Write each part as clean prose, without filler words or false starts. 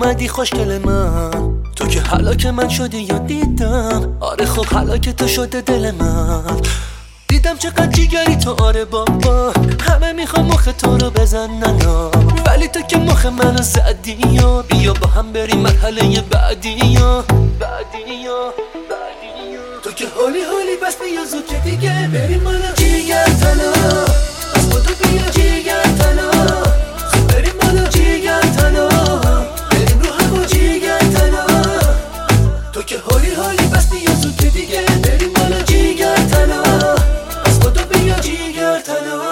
اومدی خوشگل من، تو که هلاک من شدی یا دیدم. آره خب هلاک تو شده دل من، دیدم چقدر جیگری تو. آره بابا همه میخوام مخ تو رو بزنن، ولی تو که مخ منو زدی. یا بیا با هم بریم مرحله بعدی. تو که حالی بس بیا زود که دیگه بریم بالا. جیگر تلا از خودو بیا، جیگر تلا زود بریم بالا. جیگر تلا بریم رو هوا. جیگر تلا تو که حالی بس بیا زود که دیگه بریم بالا. جیگر تلا از خودو بیا، جیگر تلا.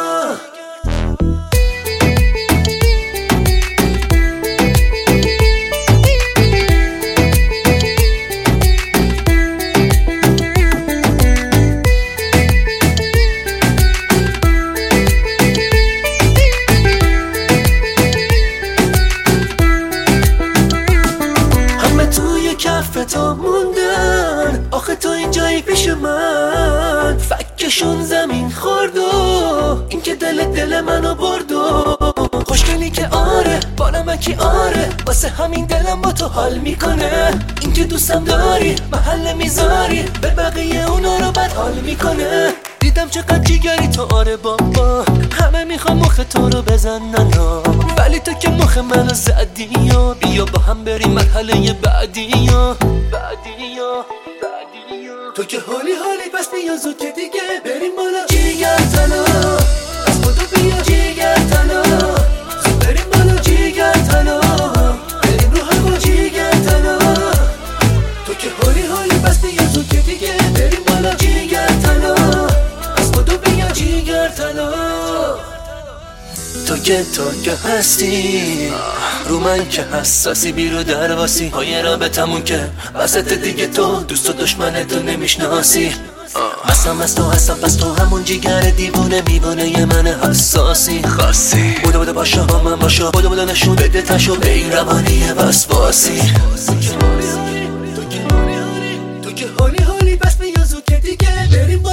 کف تو موندن، آخه تو اینجایی پیش من. فکشون زمین خورد و این که دل منو برد و خوشگلی که آره با نمکی. آره واسه همین دلم با تو حال میکنه. این که دوستم داری محل میذاری، به بقیه اونا رو بد حال میکنه. دیدم چقدر جیگری تو. آره بابا همه میخوام مخ تو رو بزنن، ولی تو که مخ منو زدی. یا بیا با هم بریم مرحله بعدی. تو که حالی پس بیا زود که دیگه بریم بالا. جیگر تلا از خودو بیا، جیگر تلا زود بریم بالا. جیگر تلا بریم رو هوا. جیگر تلا تو که حالی پس بیا زود که دیگه بریم بالا. جیگر تلا از خودو بیا، جیگر تلا. تو که هستی رو من که حساسی، بیرو درواسی پای رابطمون که وسط دیگه تو دوست و دشمن تو نمیشناسی. هستم از تو هستم پس تو همون جیگر دیوونه میوونه من حساسی خاصی. بوده باشا با من باشا، بوده نشون بده تشو به این روانی وسواسی. تو که حالی پس بیا زود که دیگه بریم